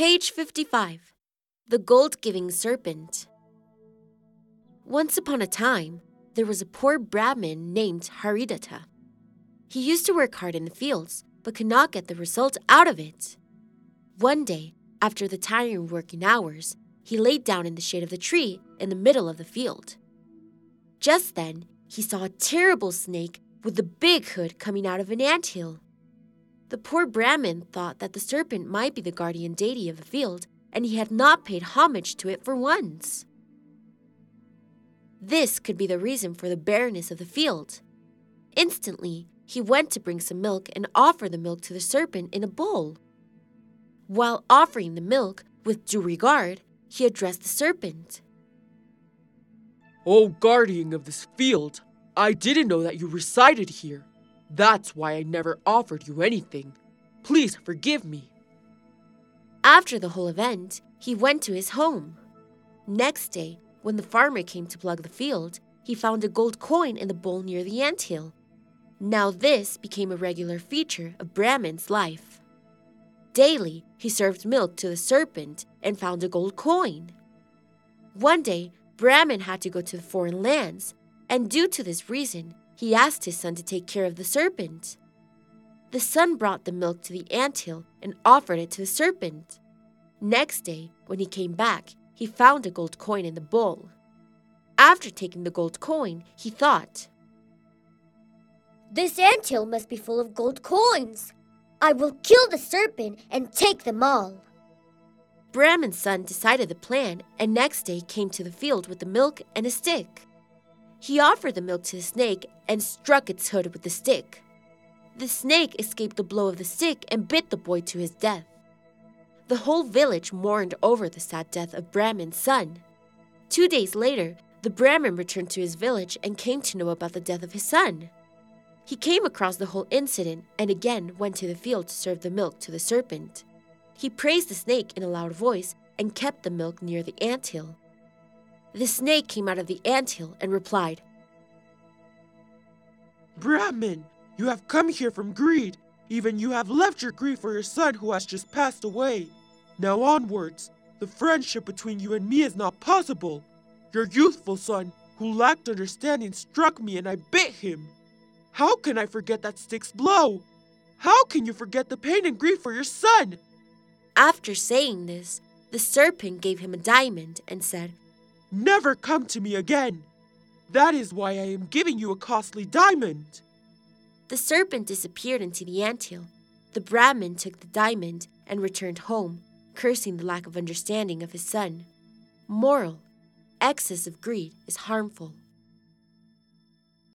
Page 55. The Gold-Giving Serpent. Once upon a time, there was a poor Brahmin named Haridatta. He used to work hard in the fields, but could not get the result out of it. One day, after the tiring working hours, he laid down in the shade of the tree in the middle of the field. Just then, he saw a terrible snake with a big hood coming out of an anthill. The poor Brahmin thought that the serpent might be the guardian deity of the field, and he had not paid homage to it for once. This could be the reason for the barrenness of the field. Instantly, he went to bring some milk and offer the milk to the serpent in a bowl. While offering the milk with due regard, he addressed the serpent. "O guardian of this field, I didn't know that you resided here. That's why I never offered you anything. Please forgive me." After the whole event, he went to his home. Next day, when the farmer came to plug the field, he found a gold coin in the bowl near the anthill. Now this became a regular feature of Brahmin's life. Daily, he served milk to the serpent and found a gold coin. One day, Brahmin had to go to the foreign lands, and due to this reason, he asked his son to take care of the serpent. The son brought the milk to the anthill and offered it to the serpent. Next day, when he came back, he found a gold coin in the bowl. After taking the gold coin, he thought, "This anthill must be full of gold coins. I will kill the serpent and take them all." Brahmin's son decided the plan and next day came to the field with the milk and a stick. He offered the milk to the snake and struck its hood with the stick. The snake escaped the blow of the stick and bit the boy to his death. The whole village mourned over the sad death of Brahmin's son. 2 days later, the Brahmin returned to his village and came to know about the death of his son. He came across the whole incident and again went to the field to serve the milk to the serpent. He praised the snake in a loud voice and kept the milk near the anthill. The snake came out of the anthill and replied, "Brahmin, you have come here from greed. Even you have left your grief for your son who has just passed away. Now onwards, the friendship between you and me is not possible. Your youthful son, who lacked understanding, struck me and I bit him. How can I forget that stick's blow? How can you forget the pain and grief for your son?" After saying this, the serpent gave him a diamond and said, "Never come to me again. That is why I am giving you a costly diamond." The serpent disappeared into the anthill. The Brahmin took the diamond and returned home, cursing the lack of understanding of his son. Moral: excess of greed is harmful.